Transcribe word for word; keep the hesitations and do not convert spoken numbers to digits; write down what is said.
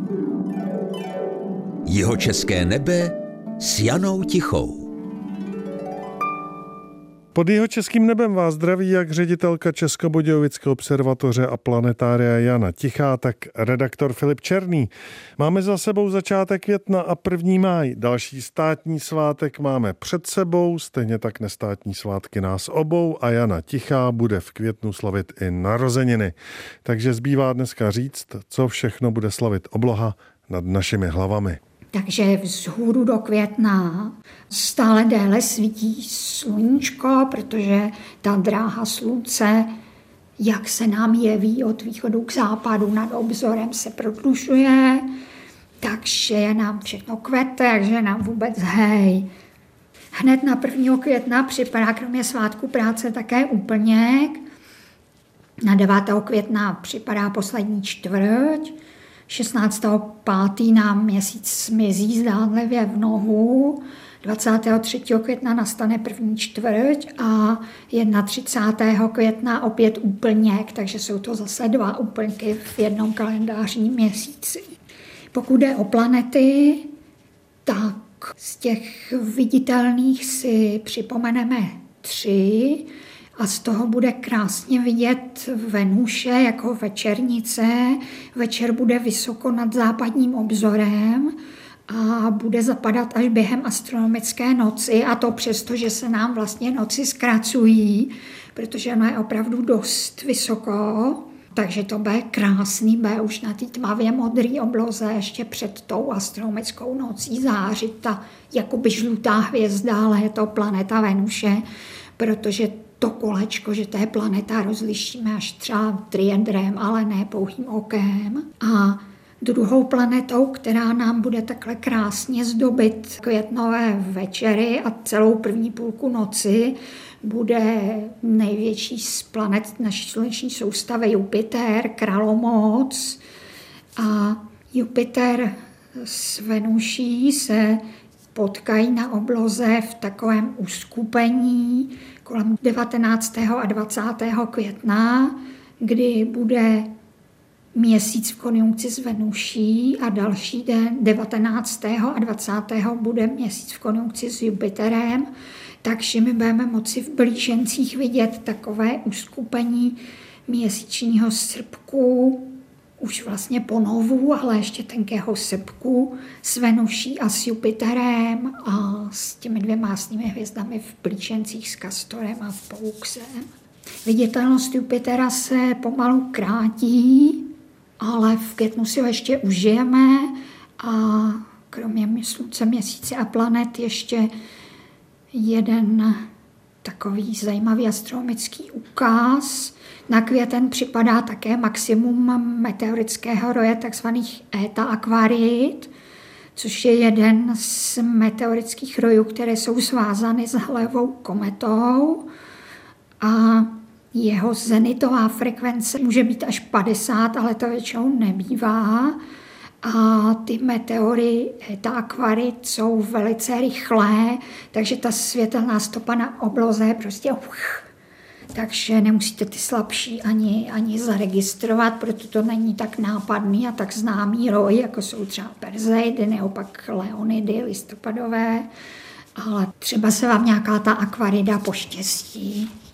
Jihočeské nebe s Janou Tichou. Pod jihočeským nebem vás zdraví jak ředitelka Českobudějovické observatoře a planetária Jana Tichá, tak redaktor Filip Černý. Máme za sebou začátek května a první máj. Další státní svátek máme před sebou, stejně tak nestátní svátky nás obou a Jana Tichá bude v květnu slavit i narozeniny. Takže zbývá dneska říct, co všechno bude slavit obloha nad našimi hlavami. Takže vzhůru do května stále déle svítí sluníčko, protože ta dráha slunce, jak se nám jeví od východu k západu nad obzorem, se prodlužuje, takže je nám všechno kvete, takže je nám vůbec hej. Hned na prvního května připadá kromě svátku práce také úplněk. Na devátého května připadá poslední čtvrť. šestnáctého pátého nám měsíc smizí zdánlivě v nohu, dvacátého třetího května nastane první čtvrť a třicátého prvního května opět úplněk, takže jsou to zase dva úplňky v jednom kalendářním měsíci. Pokud jde o planety, tak z těch viditelných si připomeneme tři, a z toho bude krásně vidět Venuše jako večernice. Večer bude vysoko nad západním obzorem a bude zapadat až během astronomické noci. A to přesto, že se nám vlastně noci zkracují, protože ono je opravdu dost vysoko. Takže to bude krásný, bude už na té tmavě modré obloze ještě před tou astronomickou nocí zářit ta jakoby žlutá hvězda, ale je to planeta Venuše, protože to kolečko, že to je planeta, rozlišíme až třeba triedrem, ale ne pouhým okem. A druhou planetou, která nám bude takhle krásně zdobit květnové večery a celou první půlku noci, bude největší z planet naší sluneční soustavy Jupiter, Kralomoc. A Jupiter s Venuší se potkají na obloze v takovém uskupení kolem devatenáctého a dvacátého května, kdy bude měsíc v konjunkci s Venuší a další den devatenáctého a dvacátého bude měsíc v konjunkci s Jupiterem, takže my budeme moci v blížencích vidět takové uskupení měsíčního srpku, už vlastně ponovu, ale ještě tenkého srpku s Venuší a s Jupiterem a s těmi dvěma jasnými hvězdami v blížencích s Kastorem a Pouksem. Viditelnost Jupitera se pomalu krátí, ale v květnu si ho ještě užijeme a kromě slunce, měsíce a planet ještě jeden takový zajímavý astronomický úkaz. Na květen připadá také maximum meteorického roje, takzvaných Eta Aquarii, což je jeden z meteorických rojů, které jsou svázány s Halleyovou kometou. A jeho zenitová frekvence může být až padesát, ale to většinou nebývá. A ty meteory Eta Aquarii jsou velice rychlé, takže ta světelná stopa na obloze je prostě uch, takže nemusíte ty slabší ani, ani zaregistrovat, proto to není tak nápadný a tak známý roj, jako jsou třeba Perseidy, neopak Leonidy listopadové, ale třeba se vám nějaká ta akvarida poštěstí.